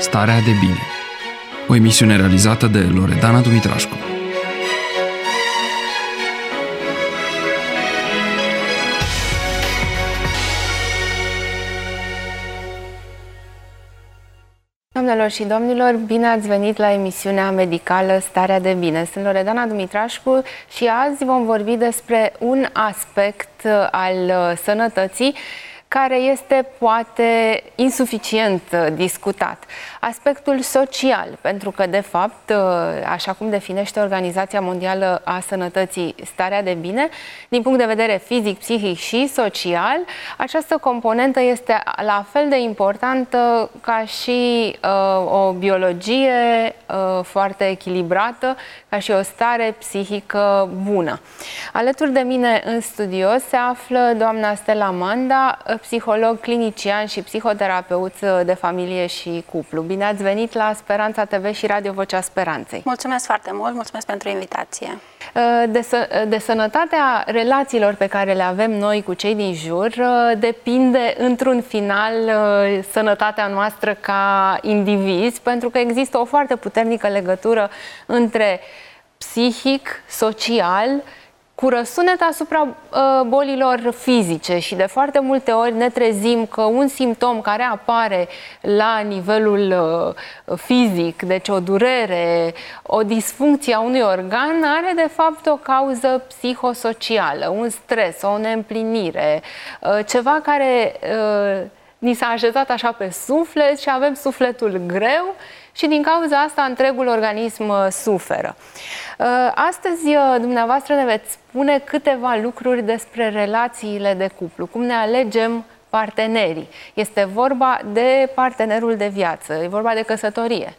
Starea de bine. O emisiune realizată de Loredana Dumitrașcu. Doamnelor și domnilor, bine ați venit la emisiunea medicală Starea de Bine. Sunt Loredana Dumitrașcu și azi vom vorbi despre un aspect al sănătății care este poate insuficient discutat. Aspectul social, pentru că de fapt, așa cum definește Organizația Mondială a Sănătății starea de bine, din punct de vedere fizic, psihic și social, această componentă este la fel de importantă ca și o biologie foarte echilibrată, ca și o stare psihică bună. Alături de mine în studio se află doamna Stella Manda, psiholog clinician și psihoterapeut de familie și cuplu. Bine ați venit la Speranța TV și Radio Vocea Speranței. Mulțumesc foarte mult, mulțumesc pentru invitație. De sănătatea relațiilor pe care le avem noi cu cei din jur depinde într-un final sănătatea noastră ca indivizi, pentru că există o foarte puternică legătură între psihic, social, cu răsunet asupra bolilor fizice și de foarte multe ori ne trezim că un simptom care apare la nivelul fizic, deci o durere, o disfuncție a unui organ, are de fapt o cauză psihosocială, un stres, o neîmplinire, ceva care ni s-a așezat așa pe suflet și avem sufletul greu și din cauza asta întregul organism suferă. Astăzi, dumneavoastră ne veți spune câteva lucruri despre relațiile de cuplu, cum ne alegem partenerii. Este vorba de partenerul de viață, e vorba de căsătorie.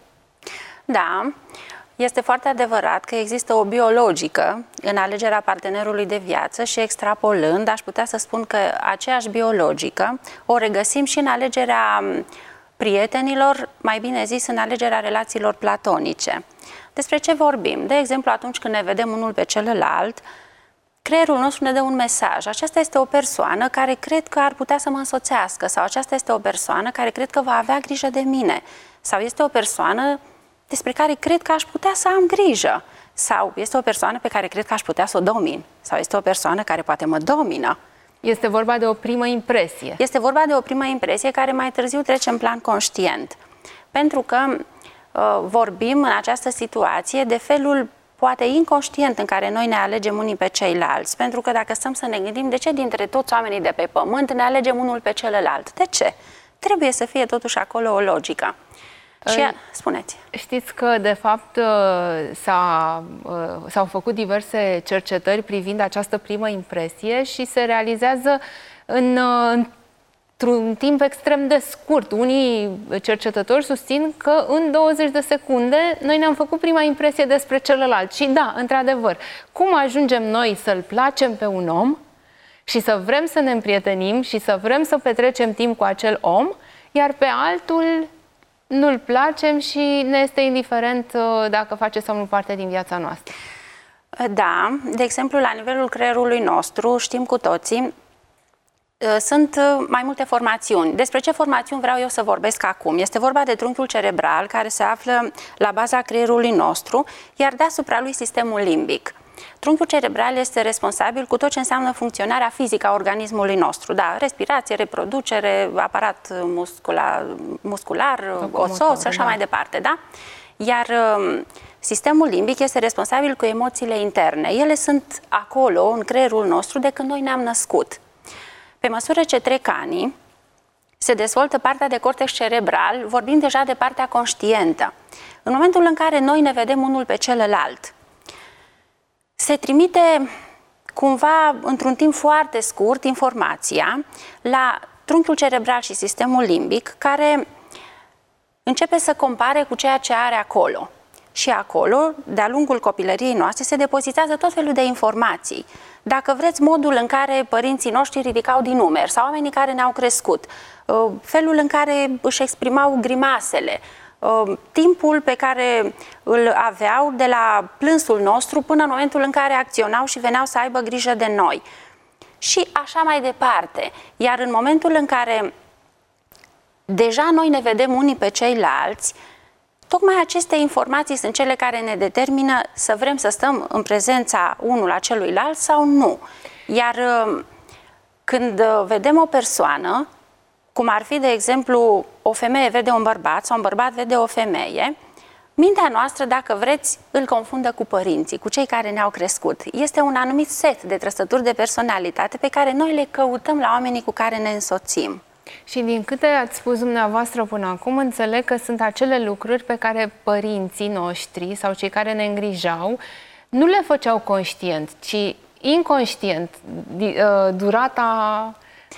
Da, este foarte adevărat că există o biologică în alegerea partenerului de viață și extrapolând, aș putea să spun că aceeași biologică o regăsim și în alegerea prietenilor, mai bine zis, în alegerea relațiilor platonice. Despre ce vorbim? De exemplu, atunci când ne vedem unul pe celălalt, creierul nostru ne dă un mesaj. Aceasta este o persoană care cred că ar putea să mă însoțească, sau aceasta este o persoană care cred că va avea grijă de mine, sau este o persoană despre care cred că aș putea să am grijă, sau este o persoană pe care cred că aș putea să o domin, sau este o persoană care poate mă domină. Este vorba de o primă impresie. Este vorba de o primă impresie care mai târziu trece în plan conștient. Pentru că vorbim în această situație de felul poate inconștient în care noi ne alegem unii pe ceilalți. Pentru că dacă stăm să ne gândim de ce dintre toți oamenii de pe pământ ne alegem unul pe celălalt. De ce? Trebuie să fie totuși acolo o logică. Și spuneți. Știți că, de fapt, s-au făcut diverse cercetări privind această primă impresie și se realizează într-un timp extrem de scurt. Unii cercetători susțin că în 20 de secunde noi ne-am făcut prima impresie despre celălalt. Și da, într-adevăr, cum ajungem noi să-l placem pe un om și să vrem să ne împrietenim și să vrem să petrecem timp cu acel om, iar pe altul nu-l placem și ne este indiferent dacă face sau nu parte din viața noastră. Da, de exemplu, la nivelul creierului nostru, știm cu toții, sunt mai multe formațiuni. Despre ce formațiuni vreau eu să vorbesc acum? Este vorba de trunchiul cerebral, care se află la baza creierului nostru, iar deasupra lui sistemul limbic. Trunchiul cerebral este responsabil cu tot ce înseamnă funcționarea fizică a organismului nostru. Da, respirație, reproducere, aparat muscular, osos și așa mai departe, da? Iar sistemul limbic este responsabil cu emoțiile interne. Ele sunt acolo, în creierul nostru, de când noi ne-am născut. Pe măsură ce trec ani, se dezvoltă partea de cortex cerebral, vorbim deja de partea conștientă. În momentul în care noi ne vedem unul pe celălalt, se trimite cumva, într-un timp foarte scurt, informația la trunchiul cerebral și sistemul limbic, care începe să compare cu ceea ce are acolo. Și acolo, de-a lungul copilăriei noastre, se depozitează tot felul de informații. Dacă vreți, modul în care părinții noștri ridicau din numeri sau oamenii care ne-au crescut, felul în care își exprimau grimasele, timpul pe care îl aveau de la plânsul nostru până în momentul în care acționau și veneau să aibă grijă de noi. Și așa mai departe. Iar în momentul în care deja noi ne vedem unii pe ceilalți, tocmai aceste informații sunt cele care ne determină să vrem să stăm în prezența unul a celuilalt sau nu. Iar când vedem o persoană, cum ar fi, de exemplu, o femeie vede un bărbat sau un bărbat vede o femeie, mintea noastră, dacă vreți, îl confundă cu părinții, cu cei care ne-au crescut. Este un anumit set de trăsături de personalitate pe care noi le căutăm la oamenii cu care ne însoțim. Și din câte ați spus dumneavoastră până acum, înțeleg că sunt acele lucruri pe care părinții noștri sau cei care ne îngrijau nu le făceau conștient, ci inconștient. Durata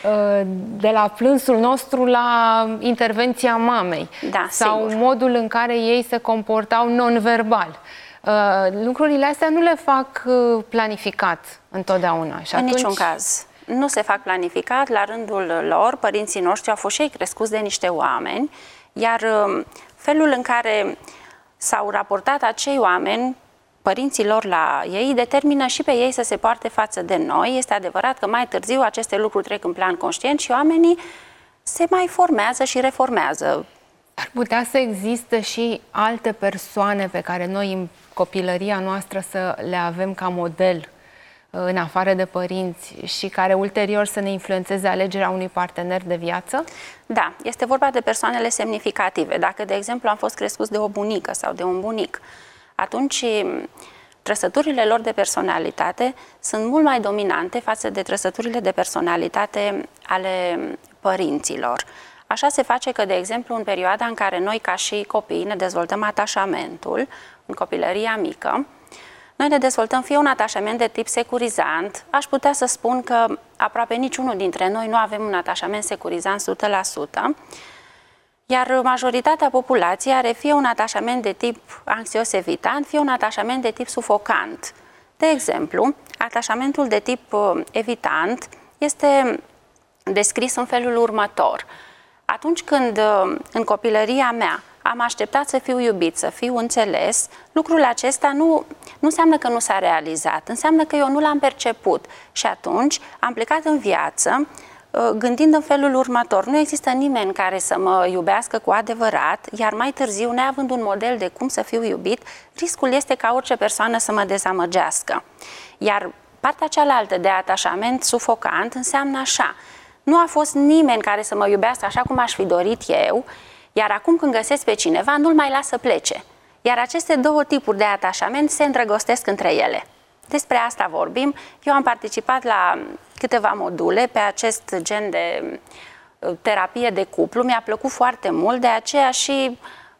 de la plânsul nostru la intervenția mamei, da, sau sigur, modul în care ei se comportau non-verbal. Lucrurile astea nu le fac planificat întotdeauna. Și în atunci... niciun caz. Nu se fac planificat, la rândul lor, părinții noștri au fost și ei crescuți de niște oameni, iar felul în care s-au raportat acei oameni, părinții lor la ei, determină și pe ei să se poarte față de noi. Este adevărat că mai târziu aceste lucruri trec în plan conștient și oamenii se mai formează și reformează. Ar putea să existe și alte persoane pe care noi în copilăria noastră să le avem ca model, în afară de părinți, și care ulterior să ne influențeze alegerea unui partener de viață? Da, este vorba de persoanele semnificative. Dacă, de exemplu, am fost crescuți de o bunică sau de un bunic, atunci trăsăturile lor de personalitate sunt mult mai dominante față de trăsăturile de personalitate ale părinților. Așa se face că, de exemplu, în perioada în care noi, ca și copii, ne dezvoltăm atașamentul, în copilăria mică, noi ne dezvoltăm fie un atașament de tip securizant. Aș putea să spun că aproape niciunul dintre noi nu avem un atașament securizant 100%, iar majoritatea populației are fie un atașament de tip anxios-evitant, fie un atașament de tip sufocant. De exemplu, atașamentul de tip evitant este descris în felul următor. Atunci când în copilăria mea am așteptat să fiu iubit, să fiu înțeles, lucrul acesta nu înseamnă că nu s-a realizat, înseamnă că eu nu l-am perceput. Și atunci am plecat în viață gândind în felul următor: nu există nimeni care să mă iubească cu adevărat, iar mai târziu, neavând un model de cum să fiu iubit, riscul este ca orice persoană să mă dezamăgească. Iar partea cealaltă de atașament sufocant înseamnă așa: nu a fost nimeni care să mă iubească așa cum aș fi dorit eu, iar acum când găsesc pe cineva, nu-l mai las să plece. Iar aceste două tipuri de atașament se îndrăgostesc între ele. Despre asta vorbim. Eu am participat la câteva module pe acest gen de terapie de cuplu. Mi-a plăcut foarte mult, de aceea și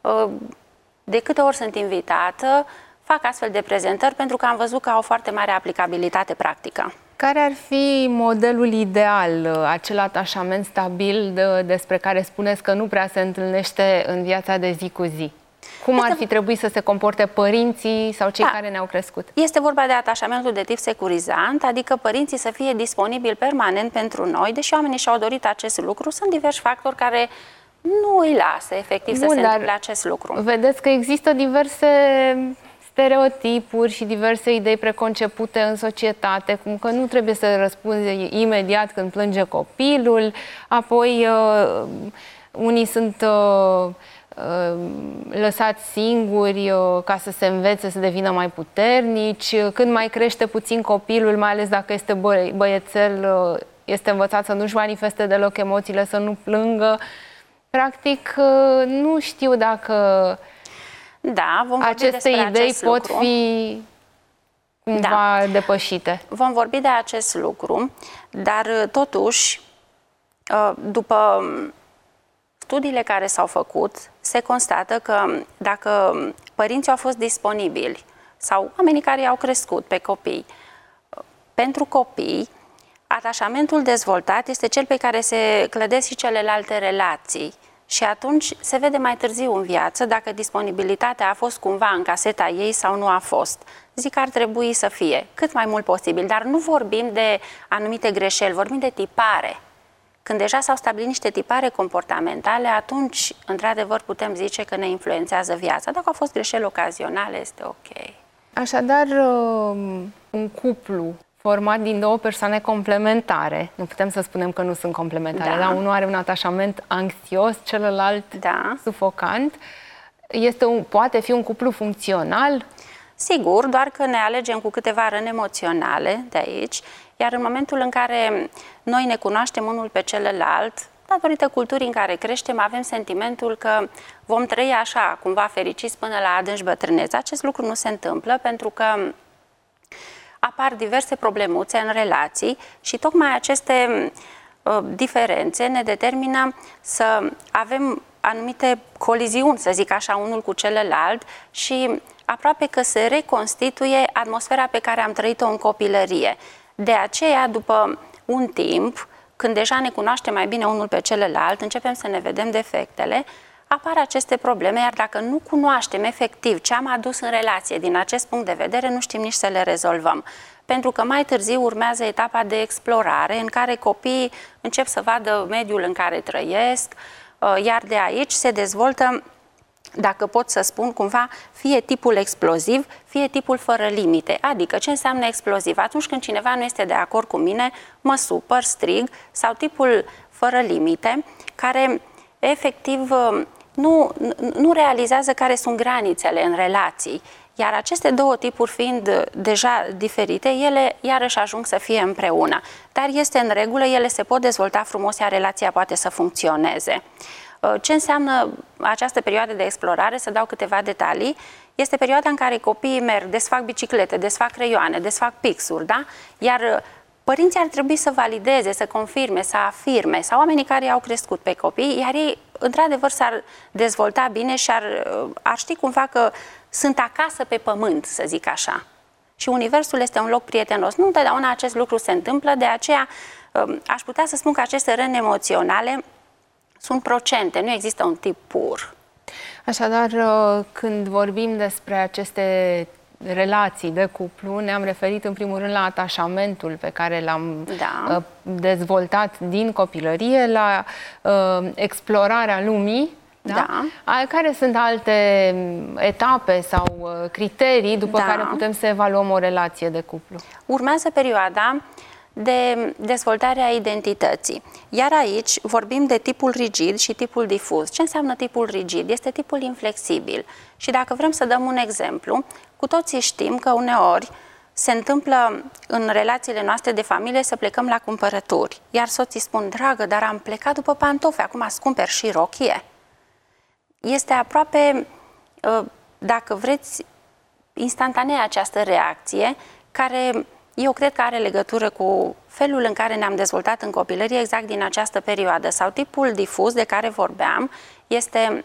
de câte ori sunt invitată, fac astfel de prezentări, pentru că am văzut că au foarte mare aplicabilitate practică. Care ar fi modelul ideal, acel atașament stabil despre care spuneți că nu prea se întâlnește în viața de zi cu zi? Cum ar fi trebuit să se comporte părinții sau cei care ne-au crescut? Este vorba de atașamentul de tip securizant, adică părinții să fie disponibili permanent pentru noi, deși oamenii și-au dorit acest lucru. Sunt diversi factori care nu îi lasă efectiv să se întâmple acest lucru. Vedeți că există diverse stereotipuri și diverse idei preconcepute în societate, cum că nu trebuie să răspunzi imediat când plânge copilul, apoi unii sunt lăsați singuri ca să se învețe să devină mai puternici. Când mai crește puțin copilul, mai ales dacă este băiețel, este învățat să nu-și manifeste deloc emoțiile, să nu plângă. Practic, nu știu dacă aceste idei pot fi cumva depășite. Vom vorbi de acest lucru, dar totuși, după studiile care s-au făcut, se constată că dacă părinții au fost disponibili sau oamenii care i-au crescut pe copii, pentru copii, atașamentul dezvoltat este cel pe care se clădesc și celelalte relații. Și atunci se vede mai târziu în viață dacă disponibilitatea a fost cumva în caseta ei sau nu a fost. Zic că ar trebui să fie cât mai mult posibil, dar nu vorbim de anumite greșeli, vorbim de tipare. Când deja s-au stabilit niște tipare comportamentale, atunci, într-adevăr, putem zice că ne influențează viața. Dacă au fost greșeli ocazionale, este ok. Așadar, un cuplu format din două persoane complementare. Nu putem să spunem că nu sunt complementare, dar unul are un atașament anxios, celălalt sufocant. Poate fi un cuplu funcțional? Sigur, doar că ne alegem cu câteva răni emoționale de aici, iar în momentul în care noi ne cunoaștem unul pe celălalt, datorită culturii în care creștem, avem sentimentul că vom trăi așa, cumva fericiți până la adânci bătrânețe. Acest lucru nu se întâmplă pentru că apar diverse problemuțe în relații și tocmai aceste diferențe ne determină să avem anumite coliziuni, să zic așa, unul cu celălalt și aproape că se reconstituie atmosfera pe care am trăit-o în copilărie. De aceea, după un timp, când deja ne cunoaștem mai bine unul pe celălalt, începem să ne vedem defectele, apar aceste probleme, iar dacă nu cunoaștem efectiv ce am adus în relație din acest punct de vedere, nu știm nici să le rezolvăm. Pentru că mai târziu urmează etapa de explorare, în care copiii încep să vadă mediul în care trăiesc, iar de aici se dezvoltă, dacă pot să spun cumva, fie tipul exploziv, fie tipul fără limite. Adică ce înseamnă exploziv? Atunci când cineva nu este de acord cu mine, mă supăr, strig, sau tipul fără limite, care efectiv nu realizează care sunt granițele în relații. Iar aceste două tipuri fiind deja diferite, ele iarăși ajung să fie împreună. Dar este în regulă, ele se pot dezvolta frumos, iar relația poate să funcționeze. Ce înseamnă această perioadă de explorare? Să dau câteva detalii. Este perioada în care copiii merg, desfac biciclete, desfac creioane, desfac pixuri, da? Iar părinții ar trebui să valideze, să confirme, să afirme, sau oamenii care au crescut pe copii, iar ei, într-adevăr, s-ar dezvolta bine și ar ști cumva că sunt acasă pe pământ, să zic așa. Și universul este un loc prietenos. Nu întotdeauna acest lucru se întâmplă, de aceea aș putea să spun că aceste răni emoționale sunt procente, nu există un tip pur. Așadar, când vorbim despre aceste relații de cuplu, ne-am referit în primul rând la atașamentul pe care l-am dezvoltat din copilărie, la explorarea lumii, care sunt alte etape sau criterii după care putem să evaluăm o relație de cuplu. Urmează perioada de dezvoltarea identității. Iar aici vorbim de tipul rigid și tipul difuz. Ce înseamnă tipul rigid? Este tipul inflexibil. Și dacă vrem să dăm un exemplu, cu toții știm că uneori se întâmplă în relațiile noastre de familie să plecăm la cumpărături. Iar soții spun, dragă, dar am plecat după pantofi, acum îți cumperi și rochie. Este aproape, dacă vreți, instantanea această reacție, care eu cred că are legătură cu felul în care ne-am dezvoltat în copilărie exact din această perioadă. Sau tipul difuz de care vorbeam este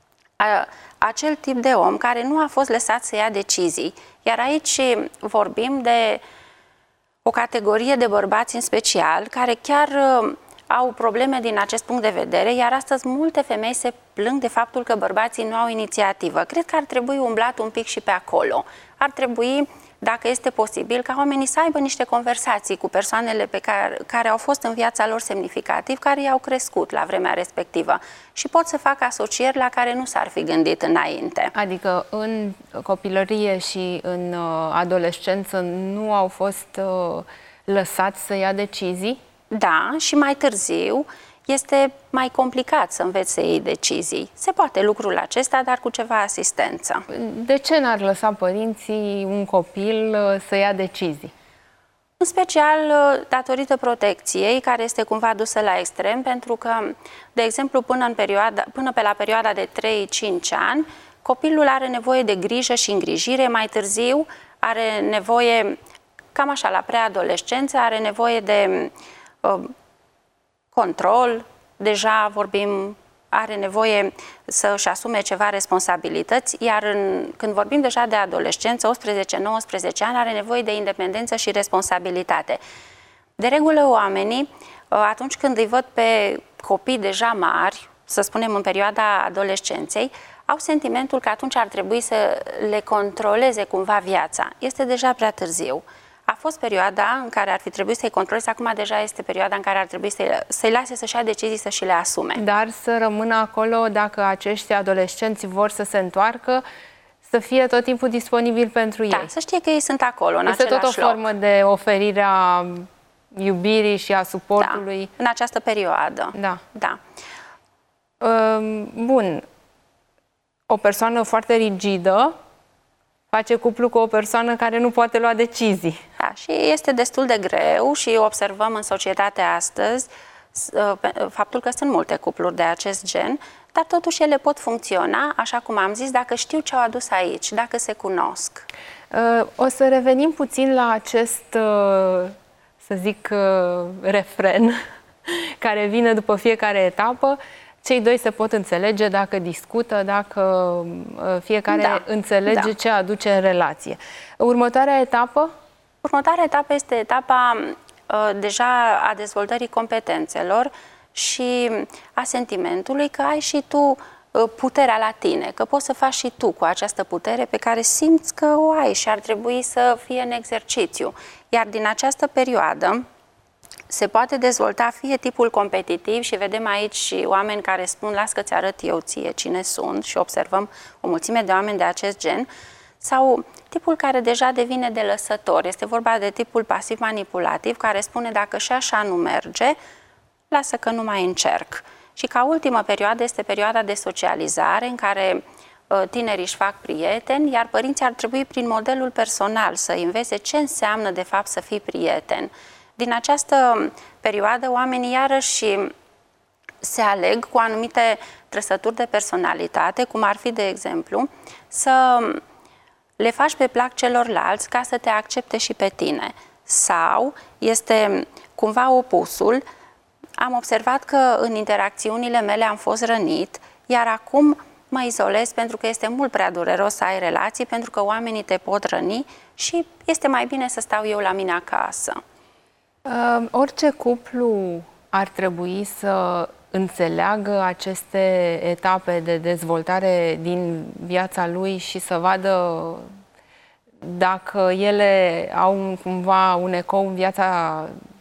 acel tip de om care nu a fost lăsat să ia decizii. Iar aici vorbim de o categorie de bărbați în special care chiar au probleme din acest punct de vedere, iar astăzi multe femei se plâng de faptul că bărbații nu au inițiativă. Cred că ar trebui umblat un pic și pe acolo. Ar trebui, dacă este posibil, ca oamenii să aibă niște conversații cu persoanele care au fost în viața lor semnificativ, care i-au crescut la vremea respectivă și pot să facă asocieri la care nu s-ar fi gândit înainte. Adică în copilărie și în adolescență nu au fost lăsați să ia decizii? Da, și mai târziu este mai complicat să înveți să iei decizii. Se poate lucrul acesta, dar cu ceva asistență. De ce n-ar lăsa părinții un copil să ia decizii? În special datorită protecției, care este cumva dusă la extrem, pentru că, de exemplu, până pe la perioada de 3-5 ani, copilul are nevoie de grijă și îngrijire, mai târziu are nevoie, cam așa, la preadolescență, are nevoie de control, deja vorbim, are nevoie să-și asume ceva responsabilități, iar când vorbim deja de adolescență, 18-19 ani, are nevoie de independență și responsabilitate. De regulă, oamenii, atunci când îi văd pe copii deja mari, să spunem în perioada adolescenței, au sentimentul că atunci ar trebui să le controleze cumva viața. Este deja prea târziu. A fost perioada în care ar fi trebuit să-i controleze, acum deja este perioada în care ar trebui să-i lase să-și ia decizii, să și le asume. Dar să rămână acolo, dacă acești adolescenți vor să se întoarcă, Să fie tot timpul disponibil pentru ei. Da, să știe că ei sunt acolo, în este același tot o formă de oferire a iubirii și a suportului. Da, în această perioadă. Da. Da. Bun. O persoană foarte rigidă face cuplu cu o persoană care nu poate lua decizii. Da, și este destul de greu și observăm în societatea astăzi faptul că sunt multe cupluri de acest gen, dar totuși ele pot funcționa, așa cum am zis, dacă știu ce au adus aici, dacă se cunosc. O să revenim puțin la acest, să zic, refren care vine după fiecare etapă. Cei doi se pot înțelege dacă discută, dacă fiecare înțelege ce aduce în relație. Următoarea etapă? Următoarea etapă este etapa deja a dezvoltării competențelor și a sentimentului că ai și tu puterea la tine, că poți să faci și tu cu această putere pe care simți că o ai și ar trebui să fie în exercițiu. Iar din această perioadă se poate dezvolta fie tipul competitiv și vedem aici și oameni care spun las că ți arăt eu ție cine sunt și observăm o mulțime de oameni de acest gen, sau tipul care deja devine de lăsător. Este vorba de tipul pasiv-manipulativ care spune dacă și așa nu merge, lasă că nu mai încerc. Și ca ultimă perioadă este perioada de socializare în care tinerii își fac prieteni, iar părinții ar trebui prin modelul personal să învețe ce înseamnă de fapt să fii prieten. Din această perioadă oamenii iarăși se aleg cu anumite trăsături de personalitate, cum ar fi, de exemplu, să le faci pe plac celorlalți ca să te accepte și pe tine. Sau este cumva opusul. Am observat că în interacțiunile mele am fost rănit, iar acum mă izolez pentru că este mult prea dureros să ai relații, pentru că oamenii te pot răni și este mai bine să stau eu la mine acasă. Orice cuplu ar trebui să înțeleagă aceste etape de dezvoltare din viața lui și să vadă dacă ele au cumva un ecou în viața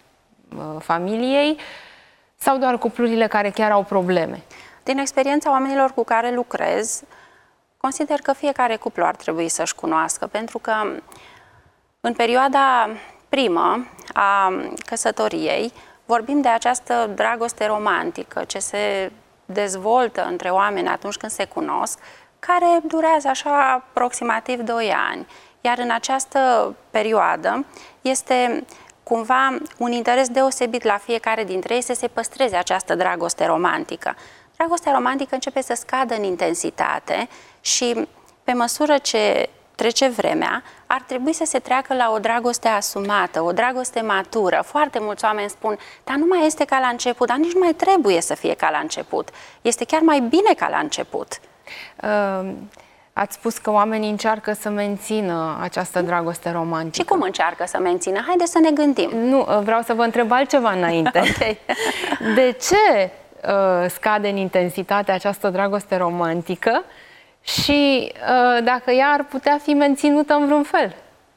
familiei sau doar cuplurile care chiar au probleme? Din experiența oamenilor cu care lucrez, consider că fiecare cuplu ar trebui să-și cunoască, pentru că în perioada primă a căsătoriei vorbim de această dragoste romantică ce se dezvoltă între oameni atunci când se cunosc, care durează așa aproximativ 2 ani. Iar în această perioadă este cumva un interes deosebit la fiecare dintre ei să se păstreze această dragoste romantică. Dragostea romantică începe să scadă în intensitate și pe măsură ce trece vremea, ar trebui să se treacă la o dragoste asumată, o dragoste matură. Foarte mulți oameni spun, dar nu mai este ca la început, dar nici nu mai trebuie să fie ca la început. Este chiar mai bine ca la început. Ați spus că oamenii încearcă să mențină această dragoste romantică. Și cum încearcă să mențină? Haideți să ne gândim. Nu, vreau să vă întreb altceva înainte. Okay. De ce scade în intensitate această dragoste romantică și dacă ea ar putea fi menținută în vreun fel?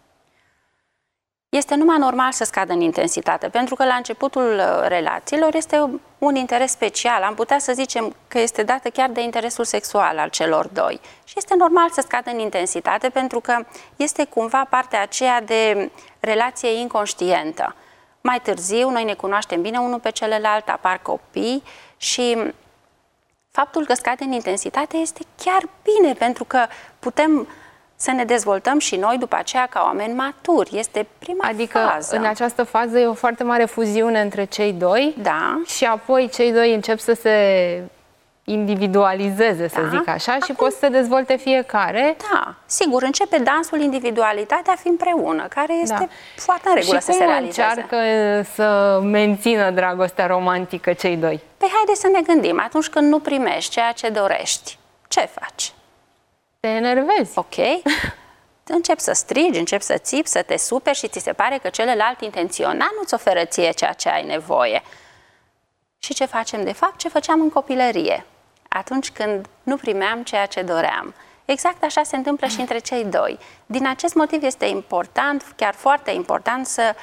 Este numai normal să scadă în intensitate, pentru că la începutul relațiilor este un interes special. Am putea să zicem că este dată chiar de interesul sexual al celor doi. Și este normal să scadă în intensitate, pentru că este cumva partea aceea de relație inconștientă. Mai târziu, noi ne cunoaștem bine unul pe celălalt, apar copii și faptul că scade în intensitate este chiar bine, pentru că putem să ne dezvoltăm și noi după aceea ca oameni maturi. Este prima fază. Adică în această fază e o foarte mare fuziune între cei doi. Da. Și apoi cei doi încep să se individualizeze, să zic așa, și pot să se dezvolte fiecare. Da, sigur, începe dansul individualitatea fi împreună, care este foarte în regulă să se realizeze. Și cum încearcă să mențină dragostea romantică cei doi? Păi haideți să ne gândim, atunci când nu primești ceea ce dorești, ce faci? Te enervezi. Ok. Începi să strigi, începi să țipi, să te superi și ți se pare că celălalt intenționat nu-ți oferă ție ceea ce ai nevoie. Și ce facem de fapt? Ce făceam în copilărie, atunci când nu primeam ceea ce doream. Exact așa se întâmplă și între cei doi. Din acest motiv este important, chiar foarte important, să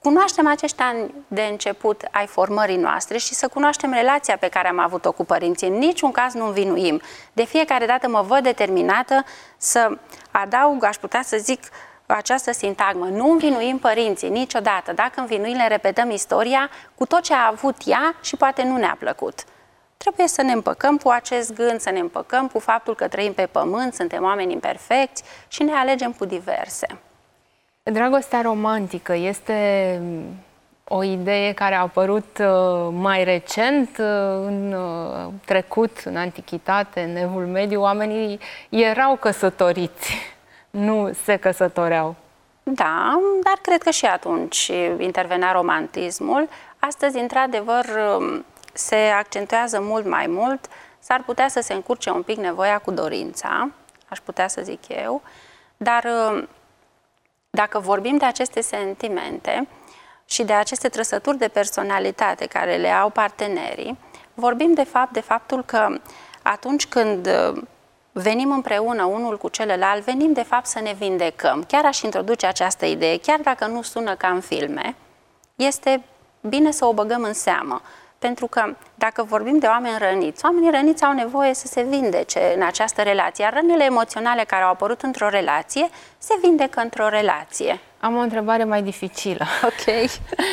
cunoaștem acești ani de început ai formării noastre și să cunoaștem relația pe care am avut-o cu părinții. În niciun caz nu învinuim. De fiecare dată mă văd determinată să adaug, aș putea să zic, această sintagmă. Nu învinuim părinții niciodată. Dacă învinuim, le repetăm istoria cu tot ce a avut ea și poate nu ne-a plăcut. Trebuie să ne împăcăm cu acest gând, să ne împăcăm cu faptul că trăim pe pământ, suntem oameni imperfecți și ne alegem cu diverse. Dragostea romantică este o idee care a apărut mai recent, în trecut, în antichitate, în Evul Mediu. Oamenii erau căsătoriți, nu se căsătoreau. Da, dar cred că și atunci intervenea romantismul. Astăzi, într-adevăr, se accentuează mult mai mult. S-ar putea să se încurce un pic nevoia cu dorința, aș putea să zic eu, dar dacă vorbim de aceste sentimente și de aceste trăsături de personalitate care le au partenerii, vorbim de fapt de faptul că atunci când venim împreună unul cu celălalt, venim de fapt să ne vindecăm. Chiar aș introduce această idee, chiar dacă nu sună ca în filme, este bine să o băgăm în seamă. Pentru că dacă vorbim de oameni răniți, oamenii răniți au nevoie să se vindece în această relație, iar rănile emoționale care au apărut într-o relație se vindecă într-o relație. Am o întrebare mai dificilă. Ok.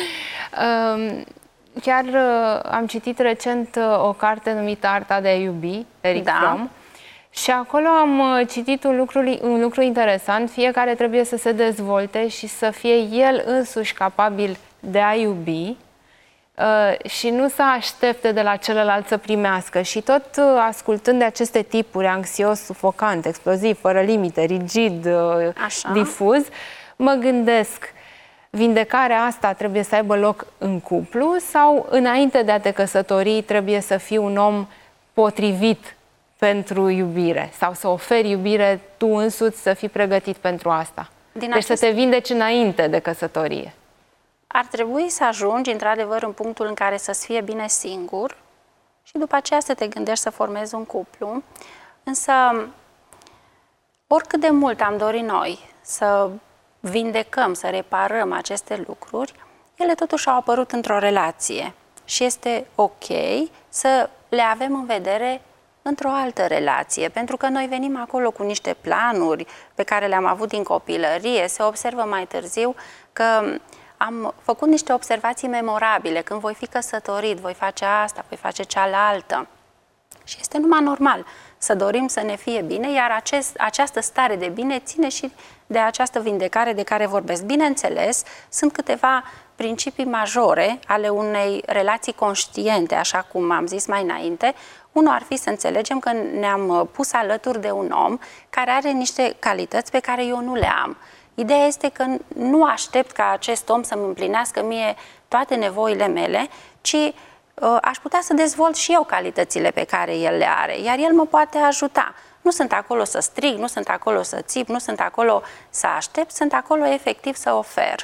Chiar am citit recent o carte numită Arta de a iubi, Erich Fromm, și acolo am citit un lucru interesant. Fiecare trebuie să se dezvolte și să fie el însuși capabil de a iubi, și nu să aștepte de la celălalt să primească. Și tot ascultând de aceste tipuri, anxios, sufocant, exploziv, fără limite, rigid, difuz, mă gândesc, vindecarea asta trebuie să aibă loc în cuplu sau înainte de a te căsători trebuie să fii un om potrivit pentru iubire sau să oferi iubire tu însuți, să fii pregătit pentru asta? Deci să te vindeci înainte de căsătorie. Ar trebui să ajungi, într-adevăr, în punctul în care să-ți fie bine singur și după aceea să te gândești să formezi un cuplu. Însă, oricât de mult am dorit noi să vindecăm, să reparăm aceste lucruri, ele totuși au apărut într-o relație și este ok să le avem în vedere într-o altă relație, pentru că noi venim acolo cu niște planuri pe care le-am avut din copilărie, se observă mai târziu că am făcut niște observații memorabile, când voi fi căsătorit, voi face asta, voi face cealaltă. Și este numai normal să dorim să ne fie bine, iar această stare de bine ține și de această vindecare de care vorbesc. Bineînțeles, sunt câteva principii majore ale unei relații conștiente, așa cum am zis mai înainte. Unul ar fi să înțelegem că ne-am pus alături de un om care are niște calități pe care eu nu le am. Ideea este că nu aștept ca acest om să-mi împlinească mie toate nevoile mele, ci aș putea să dezvolt și eu calitățile pe care el le are, iar el mă poate ajuta. Nu sunt acolo să strig, nu sunt acolo să țip, nu sunt acolo să aștept, sunt acolo efectiv să ofer.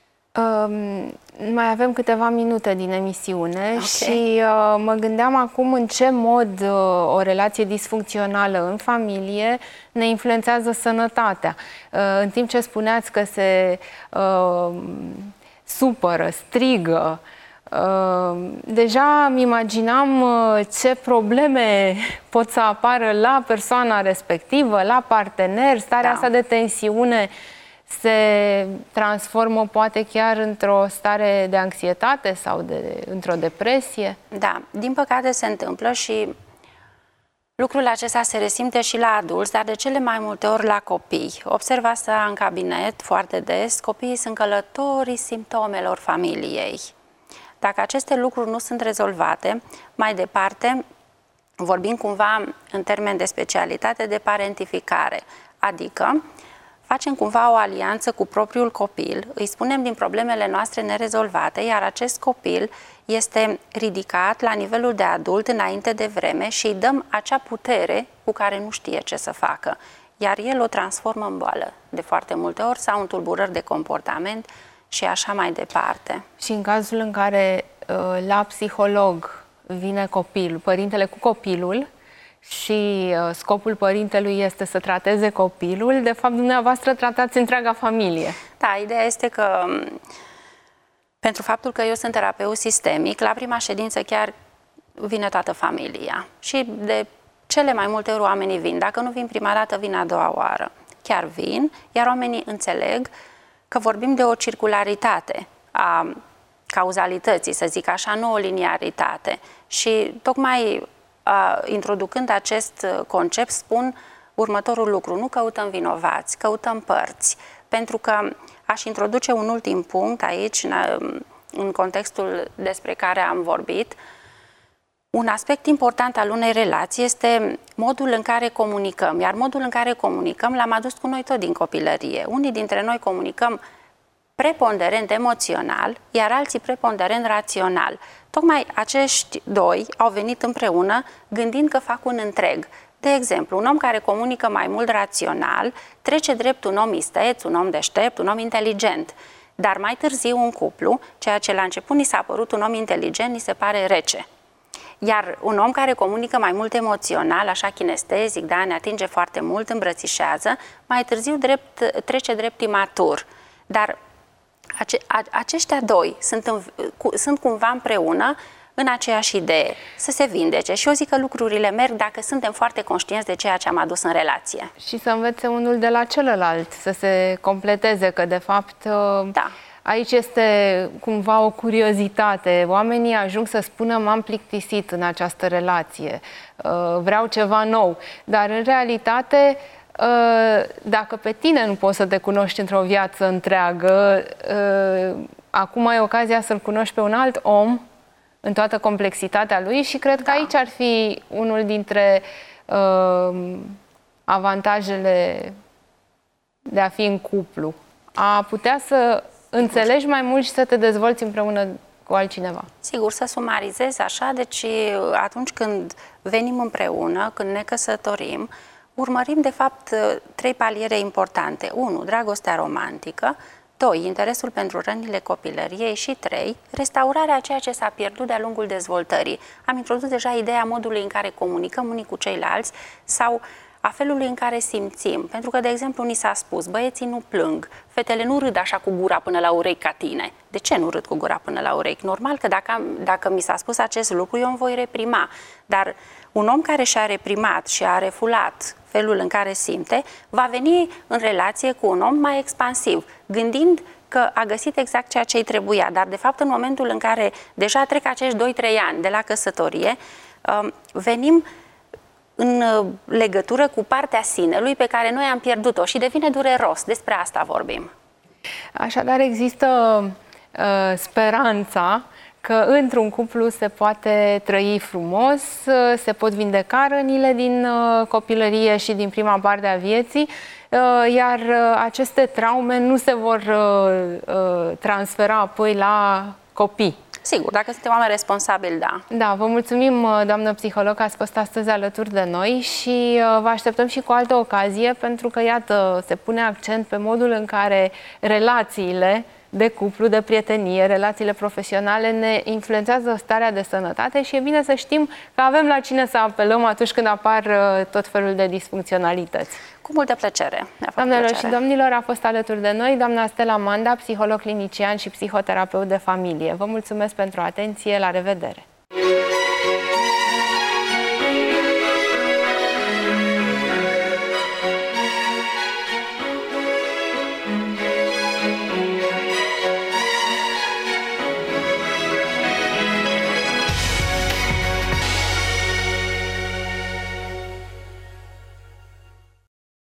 Mai avem câteva minute din emisiune și mă gândeam acum în ce mod o relație disfuncțională în familie ne influențează sănătatea. În timp ce spuneați că se supără, strigă, deja îmi imaginam ce probleme pot să apară la persoana respectivă, la partener, starea asta de tensiune se transformă poate chiar într-o stare de anxietate sau într-o depresie? Da, din păcate se întâmplă și lucrul acesta se resimte și la adulți, dar de cele mai multe ori la copii. Observ asta în cabinet foarte des, copiii sunt călătorii simptomelor familiei. Dacă aceste lucruri nu sunt rezolvate, mai departe vorbim cumva în termen de specialitate de parentificare, adică facem cumva o alianță cu propriul copil, îi spunem din problemele noastre nerezolvate, iar acest copil este ridicat la nivelul de adult înainte de vreme și îi dăm acea putere cu care nu știe ce să facă, iar el o transformă în boală de foarte multe ori sau în tulburări de comportament și așa mai departe. Și în cazul în care la psiholog vine copilul, părintele cu copilul, și scopul părintelui este să trateze copilul, de fapt dumneavoastră tratați întreaga familie. Da, ideea este că Pentru faptul că eu sunt terapeut sistemic, la prima ședință chiar vine toată familia. Și de cele mai multe ori oamenii vin. Dacă nu vin prima dată, vin a doua oară. Chiar vin, iar oamenii înțeleg că vorbim de o circularitate a cauzalității, să zic așa, nu o liniaritate. Și tocmai introducând acest concept, spun următorul lucru: nu căutăm vinovați, căutăm părți. Pentru că aș introduce un ultim punct aici, în contextul despre care am vorbit. Un aspect important al unei relații este modul în care comunicăm, iar modul în care comunicăm l-am adus cu noi tot din copilărie. Unii dintre noi comunicăm preponderent emoțional, iar alții preponderent rațional. Tocmai acești doi au venit împreună gândind că fac un întreg. De exemplu, un om care comunică mai mult rațional trece drept un om isteț, un om deștept, un om inteligent. Dar mai târziu un cuplu, ceea ce la început ni s-a părut un om inteligent, ni se pare rece. Iar un om care comunică mai mult emoțional, așa kinestezic, da, ne atinge foarte mult, îmbrățișează, mai târziu trece drept imatur. Dar aceștia doi sunt cumva împreună în aceeași idee, să se vindece. Și eu zic că lucrurile merg dacă suntem foarte conștienți de ceea ce am adus în relație. Și să învețe unul de la celălalt, să se completeze, că de fapt da. Aici este cumva o curiozitate. Oamenii ajung să spună: m-am plictisit în această relație, vreau ceva nou. Dar în realitate, dacă pe tine nu poți să te cunoști într-o viață întreagă, acum ai ocazia să-l cunoști pe un alt om în toată complexitatea lui și cred că aici ar fi unul dintre avantajele de a fi în cuplu. A putea să înțelegi mai mult și să te dezvolți împreună cu altcineva. Sigur, să sumarizez așa, deci atunci când venim împreună, când ne căsătorim, urmărim de fapt 3 paliere importante. 1. Dragostea romantică. 2. Interesul pentru rănile copilăriei și 3. Restaurarea a ceea ce s-a pierdut de-a lungul dezvoltării. Am introdus deja ideea modului în care comunicăm unii cu ceilalți sau a felului în care simțim. Pentru că, de exemplu, ni s-a spus: băieții nu plâng, fetele nu râd așa cu gura până la urechi ca tine. De ce nu râd cu gura până la urechi? Normal că dacă mi s-a spus acest lucru, eu îmi voi reprima. Dar un om care și-a reprimat și a refulat felul în care simte, va veni în relație cu un om mai expansiv, gândind că a găsit exact ceea ce îi trebuia. Dar, de fapt, în momentul în care deja trec acești 2-3 ani de la căsătorie, venim în legătură cu partea sinelui pe care noi am pierdut-o și devine dureros. Despre asta vorbim. Așadar, există speranța că într-un cuplu se poate trăi frumos, se pot vindeca rănile din copilărie și din prima parte a vieții, iar aceste traume nu se vor transfera apoi la copii. Sigur, dacă suntem oameni responsabili, da. Da, vă mulțumim, doamnă psiholog, că ați fost astăzi alături de noi și vă așteptăm și cu altă ocazie, pentru că, iată, se pune accent pe modul în care relațiile de cuplu, de prietenie, relațiile profesionale ne influențează starea de sănătate și e bine să știm că avem la cine să apelăm atunci când apar tot felul de disfuncționalități. Cu multă plăcere. Doamnelor și domnilor, a fost alături de noi doamna Stella Manda, psiholog clinician și psihoterapeut de familie. Vă mulțumesc pentru atenție, la revedere!